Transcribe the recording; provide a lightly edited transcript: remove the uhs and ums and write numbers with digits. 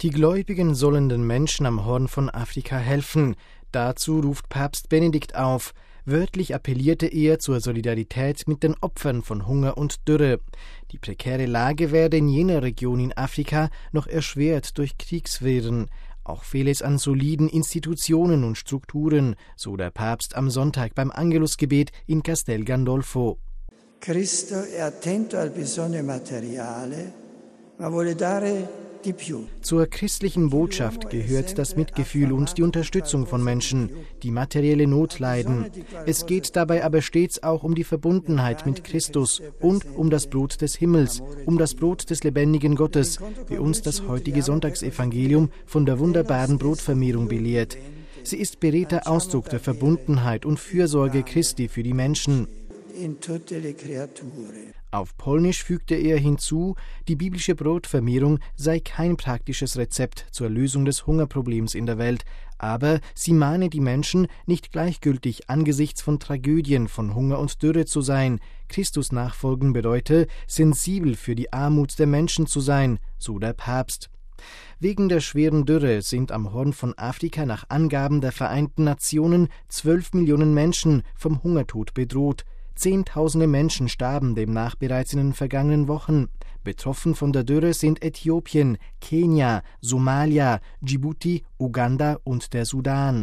Die Gläubigen sollen den Menschen am Horn von Afrika helfen. Dazu ruft Papst Benedikt auf. Wörtlich appellierte er zur Solidarität mit den Opfern von Hunger und Dürre. Die prekäre Lage werde in jener Region in Afrika noch erschwert durch Kriegswirren. Auch fehle es an soliden Institutionen und Strukturen, so der Papst am Sonntag beim Angelusgebet in Castel Gandolfo. Cristo è attento al bisogno materiale, ma vuole dare di più. Zur christlichen Botschaft gehört das Mitgefühl und die Unterstützung von Menschen, die materielle Not leiden. Es geht dabei aber stets auch um die Verbundenheit mit Christus und um das Brot des Himmels, um das Brot des lebendigen Gottes, wie uns das heutige Sonntagsevangelium von der wunderbaren Brotvermehrung belehrt. Sie ist beredter Ausdruck der Verbundenheit und Fürsorge Christi für die Menschen. Auf Polnisch fügte er hinzu, die biblische Brotvermehrung sei kein praktisches Rezept zur Lösung des Hungerproblems in der Welt, aber sie mahne die Menschen, nicht gleichgültig angesichts von Tragödien von Hunger und Dürre zu sein. Christus nachfolgen bedeute, sensibel für die Armut der Menschen zu sein, so der Papst. Wegen der schweren Dürre sind am Horn von Afrika nach Angaben der Vereinten Nationen 12 Millionen Menschen vom Hungertod bedroht. Zehntausende Menschen starben demnach bereits in den vergangenen Wochen. Betroffen von der Dürre sind Äthiopien, Kenia, Somalia, Djibouti, Uganda und der Sudan.